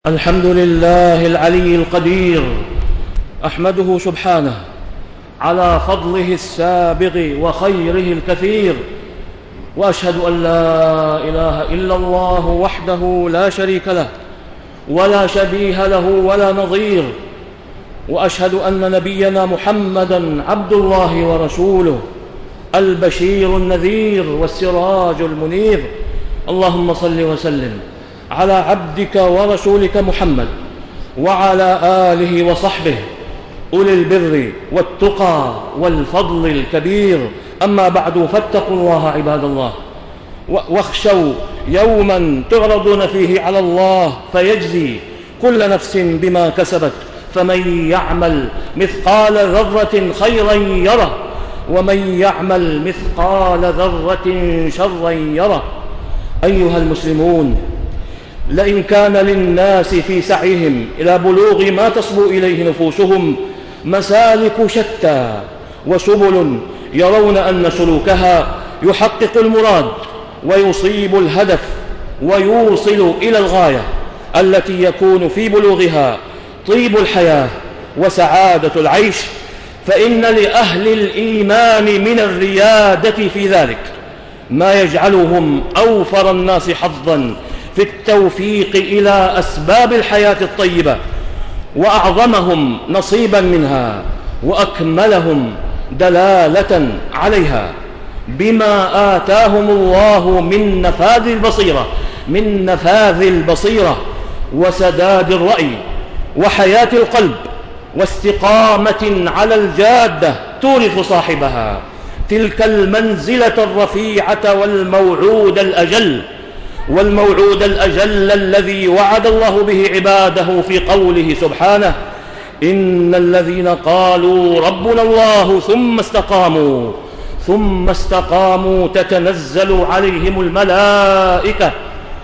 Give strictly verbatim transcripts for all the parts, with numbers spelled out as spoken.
الحمد لله العلي القدير، أحمده سبحانه على فضله السابغ وخيره الكثير، وأشهد أن لا إله إلا الله وحده لا شريك له ولا شبيه له ولا نظير، وأشهد أن نبينا محمدًا عبد الله ورسوله البشير النذير والسراج المنير. اللهم صل وسلم على عبدك ورسولك محمد وعلى آله وصحبه أولي البر والتقى والفضل الكبير. أما بعد، فاتقوا الله عباد الله، واخشوا يوما تعرضون فيه على الله فيجزي كل نفس بما كسبت، فمن يعمل مثقال ذرة خيرا يره ومن يعمل مثقال ذرة شرا يره. أيها المسلمون، لئن كان للناس في سعيهم إلى بلوغ ما تصبو إليه نفوسهم مسالك شتى وسبل يرون أن سلوكها يحقق المراد ويصيب الهدف ويوصل إلى الغاية التي يكون في بلوغها طيب الحياة وسعادة العيش، فإن لأهل الإيمان من الريادة في ذلك ما يجعلهم أوفر الناس حظاً في التوفيق إلى أسباب الحياة الطيبة، وأعظمهم نصيبا منها، وأكملهم دلالة عليها بما آتاهم الله من نفاذ البصيرة من نفاذ البصيرة وسداد الرأي وحياة القلب واستقامة على الجادة تورث صاحبها تلك المنزلة الرفيعة والموعود الأجل والموعود الأجل الذي وعد الله به عباده في قوله سبحانه: إن الذين قالوا ربنا الله ثم استقاموا ثم استقاموا تتنزل عليهم الملائكة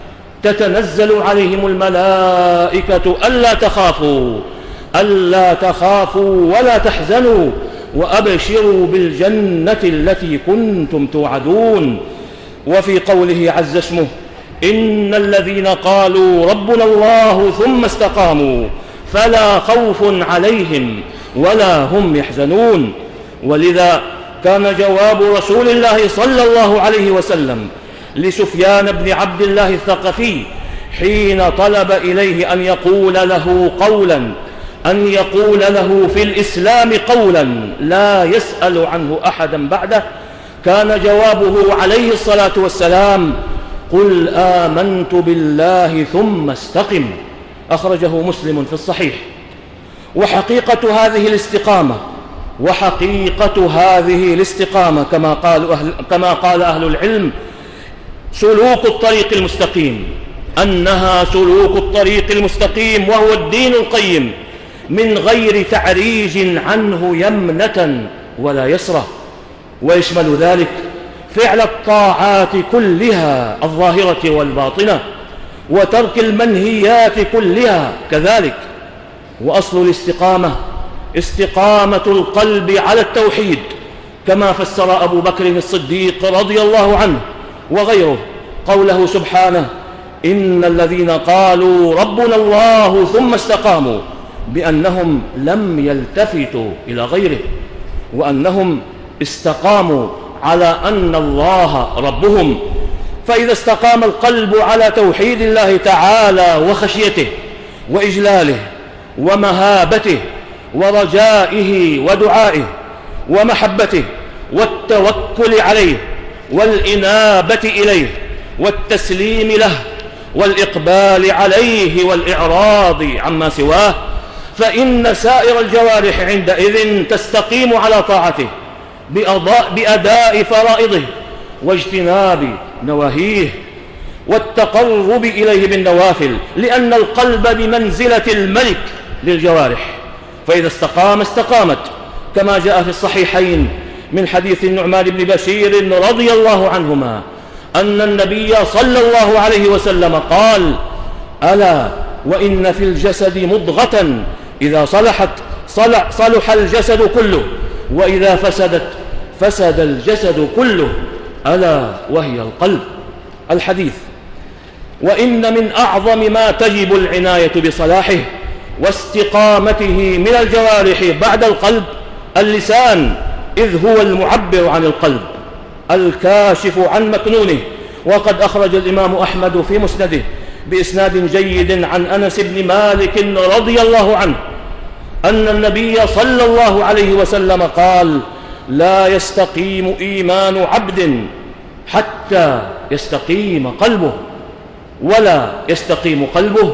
تتنزل عليهم الملائكة ألا تخافوا ألا تخافوا ولا تحزنوا وأبشروا بالجنة التي كنتم توعدون. وفي قوله عز اسمه: إن الذين قالوا ربنا الله ثم استقاموا فلا خوف عليهم ولا هم يحزنون. ولذا كان جواب رسول الله صلى الله عليه وسلم لسفيان بن عبد الله الثقفي حين طلب إليه أن يقول له قولا أن يقول له في الإسلام قولا لا يسأل عنه أحدا بعده، كان جوابه عليه الصلاة والسلام: قل آمنت بالله ثم استقم. أخرجه مسلم في الصحيح. وحقيقة هذه الاستقامة وحقيقة هذه الاستقامة كما قال أهل, كما قال أهل العلم سلوك الطريق المستقيم، أنها سلوك الطريق المستقيم وهو الدين القيم من غير تعريج عنه يمنة ولا يسرة، ويشمل ذلك فعل الطاعات كلها الظاهرة والباطنة وترك المنهيات كلها كذلك. وأصل الاستقامة استقامة القلب على التوحيد، كما فسر أبو بكر الصديق رضي الله عنه وغيره قوله سبحانه: إن الذين قالوا ربنا الله ثم استقاموا، بأنهم لم يلتفتوا إلى غيره، وأنهم استقاموا على أن الله ربهم. فإذا استقام القلب على توحيد الله تعالى وخشيته وإجلاله ومهابته ورجائه ودعائه ومحبته والتوكل عليه والإنابة إليه والتسليم له والإقبال عليه والإعراض عما سواه، فإن سائر الجوارح عندئذ تستقيم على طاعته بأداء فرائضه واجتناب نواهيه والتقرب إليه بالنوافل، لأن القلب بمنزلة الملك للجوارح، فإذا استقام استقامت، كما جاء في الصحيحين من حديث النعمان بن بشير رضي الله عنهما أن النبي صلى الله عليه وسلم قال: ألا وإن في الجسد مضغة إذا صلحت صلح, صلح الجسد كله، وإذا فسدت فسد الجسد كله، ألا وهي القلب. الحديث وإن من أعظم ما تجب العناية بصلاحه واستقامته من الجوارح بعد القلب اللسان، إذ هو المعبر عن القلب الكاشف عن مكنونه. وقد أخرج الإمام أحمد في مسنده بإسناد جيد عن أنس بن مالك رضي الله عنه أن النبي صلى الله عليه وسلم قال: لا يستقيم إيمان عبد حتى يستقيم قلبه، ولا يستقيم قلبه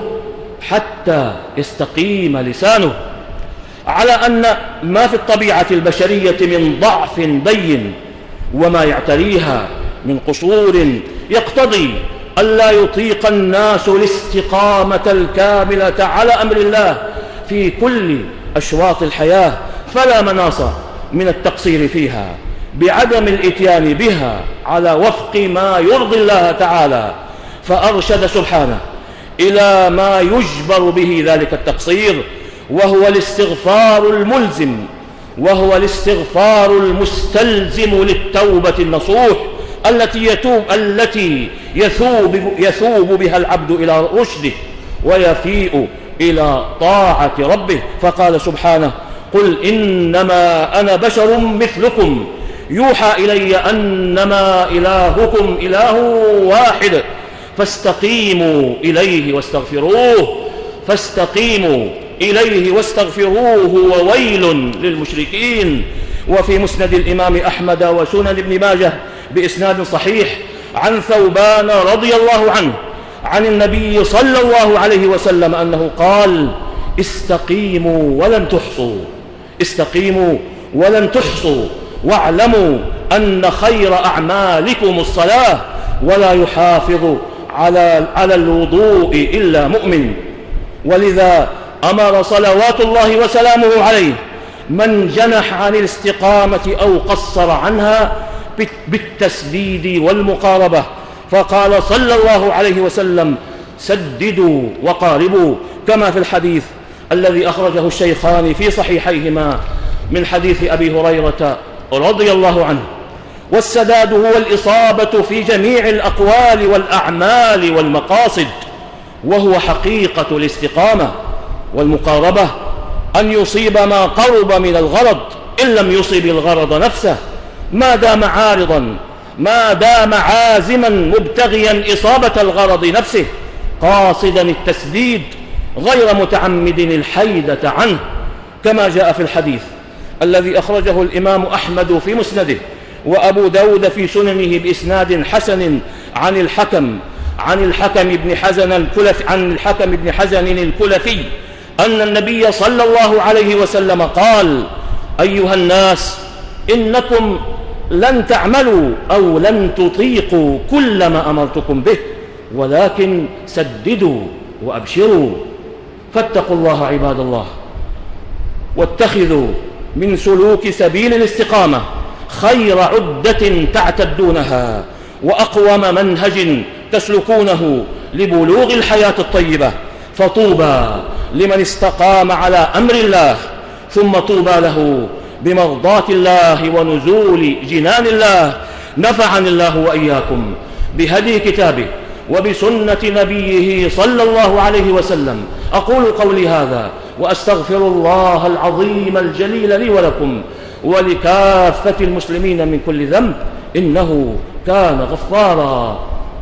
حتى يستقيم لسانه. على أن ما في الطبيعة البشرية من ضعف بين وما يعتريها من قصور يقتضي ألا يطيق الناس الاستقامة الكاملة على أمر الله في كل أشواط الحياة، فلا مناص من التقصير فيها بعدم الإتيان بها على وفق ما يرضي الله تعالى، فأرشد سبحانه إلى ما يجبر به ذلك التقصير، وهو الاستغفار الملزم، وهو الاستغفار المستلزم للتوبة النصوح التي يتوب التي يثوب, يثوب بها العبد إلى رشده ويفيء إلى طاعة ربه. فقال سبحانه: قل إنما أنا بشر مثلكم يوحى إلي أنما إلهكم إله واحد فاستقيموا إليه واستغفروه فاستقيموا إليه واستغفروه وويل للمشركين. وفي مسند الإمام أحمد وسنن ابن ماجه بإسناد صحيح عن ثوبان رضي الله عنه عن النبي صلى الله عليه وسلم أنه قال: استقيموا ولن تحصوا، استقيموا ولن تحصوا، واعلموا أن خير أعمالكم الصلاة، ولا يحافظ على, على الوضوء إلا مؤمن. ولذا أمر صلوات الله وسلامه عليه من جنح عن الاستقامة أو قصر عنها بالتسديد والمقاربة، فقال صلى الله عليه وسلم: سددوا وقاربوا، كما في الحديث الذي أخرجه الشيخان في صحيحيهما من حديث أبي هريرة رضي الله عنه. والسداد هو الإصابة في جميع الأقوال والأعمال والمقاصد، وهو حقيقة الاستقامة. والمقاربة أن يصيب ما قرب من الغرض إن لم يصب الغرض نفسه، ما دام عارضا، ما دام عازما مبتغيا إصابة الغرض نفسه قاصدا التسديد غير متعمد الحيدة عنه، كما جاء في الحديث الذي أخرجه الإمام أحمد في مسنده وأبو داود في سننه بإسناد حسن عن الحكم عن الحكم بن حزن الكلفي عن الحكم بن حزن الكلفي أن النبي صلى الله عليه وسلم قال: أيها الناس، إنكم لن تعملوا أو لن تطيقوا كل ما أمرتكم به، ولكن سددوا وأبشروا. فاتقوا الله عباد الله، واتخذوا من سلوك سبيل الاستقامة خير عدة تعتدونها وأقوم منهج تسلكونه لبلوغ الحياة الطيبة. فطوبى لمن استقام على أمر الله، ثم طوبى له بمرضاة الله ونزول جنان الله. نفعني الله وإياكم بهدي كتابه وبسنة نبيه صلى الله عليه وسلم. أقول قولي هذا وأستغفر الله العظيم الجليل لي ولكم ولكافة المسلمين من كل ذنب، إنه كان غفارا.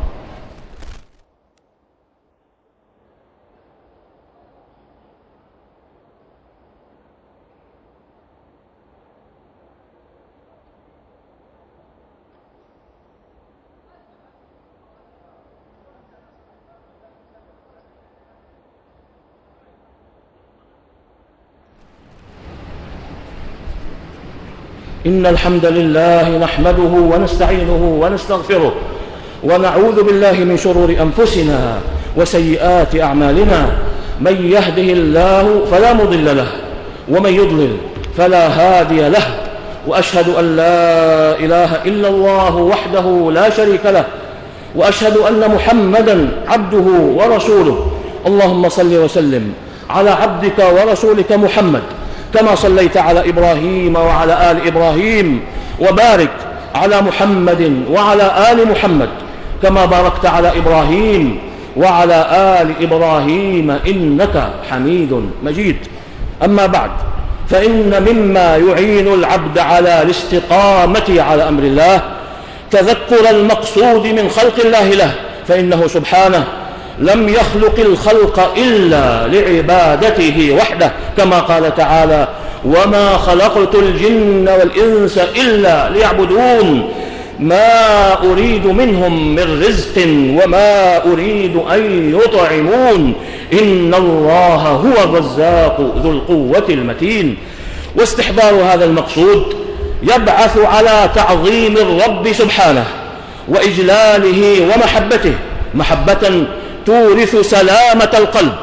إن الحمد لله نحمده ونستعينه ونستغفره، ونعوذ بالله من شرور أنفسنا وسيئات أعمالنا. من يهده الله فلا مضل له، ومن يضلل فلا هادي له. وأشهد أن لا إله إلا الله وحده لا شريك له، وأشهد أن محمدًا عبده ورسوله. اللهم صل وسلم على عبدك ورسولك محمد، كما صليت على إبراهيم وعلى آل إبراهيم، وبارك على محمد وعلى آل محمد كما باركت على إبراهيم وعلى آل إبراهيم إنك حميد مجيد. أما بعد، فإن مما يعين العبد على الاستقامة على أمر الله تذكر المقصود من خلق الله له، فإنه سبحانه لم يخلق الخلق إلا لعبادته وحده، كما قال تعالى: وما خلقت الجن والإنس إلا ليعبدون ما أريد منهم من رزق وما أريد أن يطعمون إن الله هو الرزاق ذو القوة المتين. واستحضار هذا المقصود يبعث على تعظيم الرب سبحانه وإجلاله ومحبته، محبة تورث سلامة القلب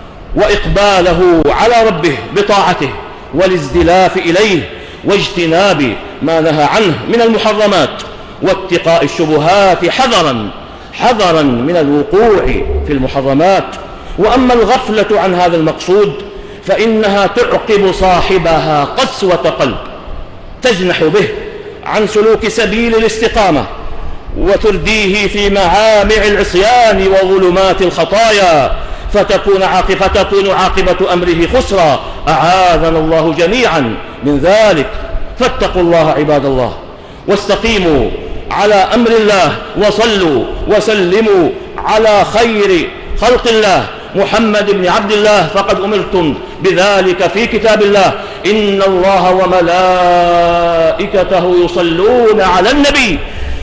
وإقباله على ربه بطاعته والازدلاف إليه واجتناب ما نهى عنه من المحرمات واتقاء الشبهات حذرا حذرا من الوقوع في المحرمات. وأما الغفلة عن هذا المقصود فإنها تعقب صاحبها قسوة قلب تجنح به عن سلوك سبيل الاستقامة وترديه في معامع العصيان وظلمات الخطايا، فتكون عاقبة, فتكون عاقبة أمره خسرا، أعاذنا الله جميعا من ذلك. فاتقوا الله عباد الله، واستقيموا على أمر الله، وصلوا وسلموا على خير خلق الله محمد بن عبد الله، فقد أمرتم بذلك في كتاب الله: إن الله وملائكته يصلون على النبي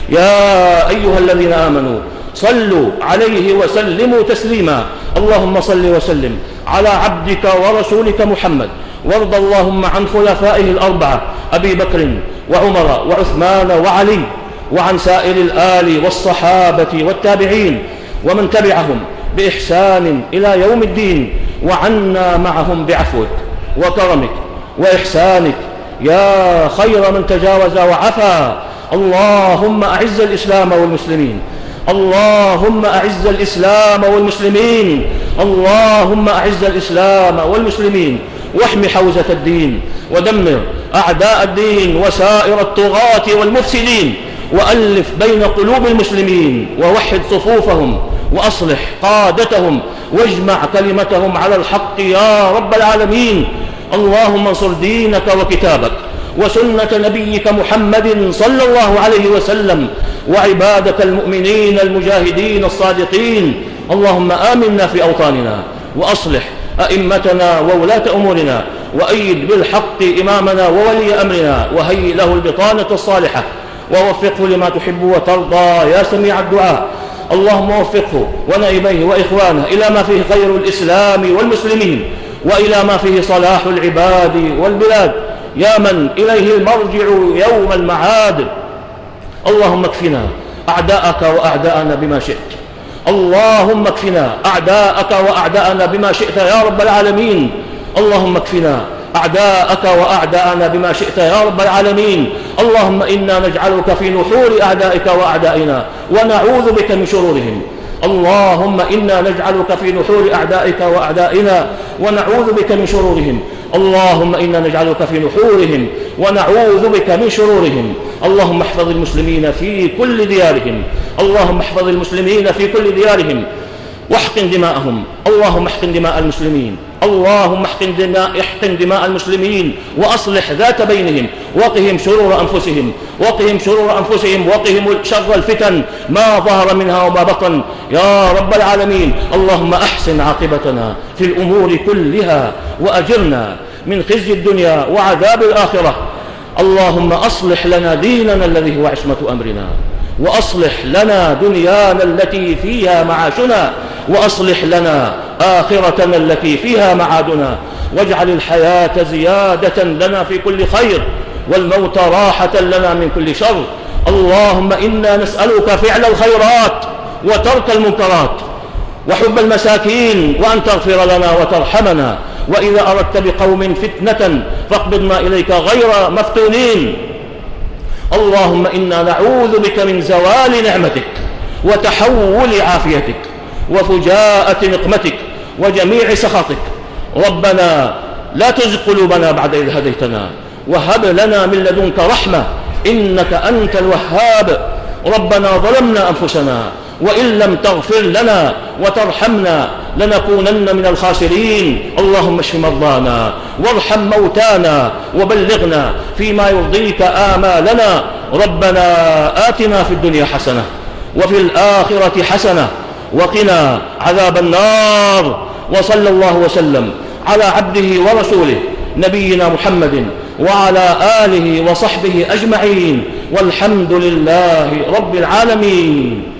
يا أيها الذين آمنوا صلوا عليه وسلموا تسليما. اللهم صل وسلم على عبدك ورسولك محمد، وارض اللهم عن خلفائه الأربعة أبي بكر وعمر وعثمان وعلي، وعن سائر الآل والصحابة والتابعين ومن تبعهم بإحسان إلى يوم الدين، وعنا معهم بعفوك وكرمك وإحسانك يا خير من تجاوز وعفا. اللهم أعز الإسلام والمسلمين، اللهم أعز الإسلام والمسلمين، اللهم أعز الإسلام والمسلمين، واحم حوزة الدين، ودمر أعداء الدين وسائر الطغاة والمفسدين، وألف بين قلوب المسلمين، ووحد صفوفهم، وأصلح قادتهم، واجمع كلمتهم على الحق يا رب العالمين. اللهم انصر دينك وكتابك وسنة نبيك محمد صلى الله عليه وسلم، وعبادك المؤمنين المجاهدين الصادقين. اللهم آمنا في أوطاننا، وأصلح أئمتنا وولاة أمورنا، وأيد بالحق إمامنا وولي أمرنا، وهيئ له البطانة الصالحة، ووفقه لما تحب وترضى يا سميع الدعاء. اللهم وفقه ونائبيه وإخوانه إلى ما فيه خير الإسلام والمسلمين، وإلى ما فيه صلاح العباد والبلاد، يا من إليه المرجع يوم المعاد. اللهم اكفنا أعداءك وأعداءنا بما شئت، اللهم اكفنا أعداءك وأعداءنا بما شئت يا رب العالمين. اللهم اكفنا أعداءك وأعداءنا بما شئت يا رب العالمين. اللهم إنا نجعلك في نحور أعدائك وأعدائنا، ونعوذ بك من شرورهم. اللهم إنا نجعلك في نحور أعدائك وأعدائنا، ونعوذ بك من شرورهم. اللهم إنا نجعلك في نحورهم، ونعوذ بك من شرورهم. اللهم احفظ المسلمين في كل ديارهم، اللهم احفظ المسلمين في كل ديارهم، واحقن دماءهم. اللهم احقن دماء المسلمين، اللهم احقن دماء, احقن دماء المسلمين، وأصلح ذات بينهم، وقهم شرور أنفسهم، وقهم شرور أنفسهم، وقهم شر الفتن ما ظهر منها وما بطن يا رب العالمين. اللهم أحسن عاقبتنا في الأمور كلها، وأجرنا من خزي الدنيا وعذاب الآخرة. اللهم أصلح لنا ديننا الذي هو عصمة أمرنا، وأصلح لنا دنيانا التي فيها معاشنا، وأصلح لنا آخرتنا التي فيها معادنا، واجعل الحياة زيادة لنا في كل خير، والموت راحة لنا من كل شر. اللهم إنا نسألك فعل الخيرات وترك المنكرات وحب المساكين، وأن تغفر لنا وترحمنا، وإذا أردت بقوم فتنة فاقبضنا إليك غير مفتونين. اللهم إنا نعوذ بك من زوال نعمتك وتحول عافيتك وفجاءة نقمتك وجميع سخطك. ربنا لا تزغ قلوبنا بعد إذ هديتنا، وهب لنا من لدنك رحمة إنك أنت الوهاب. ربنا ظلمنا أنفسنا وإن لم تغفر لنا وترحمنا لنكونن من الخاسرين. اللهم اشف مرضانا وارحم موتانا وبلغنا فيما يرضيك آمالنا. ربنا آتنا في الدنيا حسنة وفي الآخرة حسنة وقنا عذاب النار. وصلى الله وسلم على عبده ورسوله نبينا محمد وعلى آله وصحبه أجمعين، والحمد لله رب العالمين.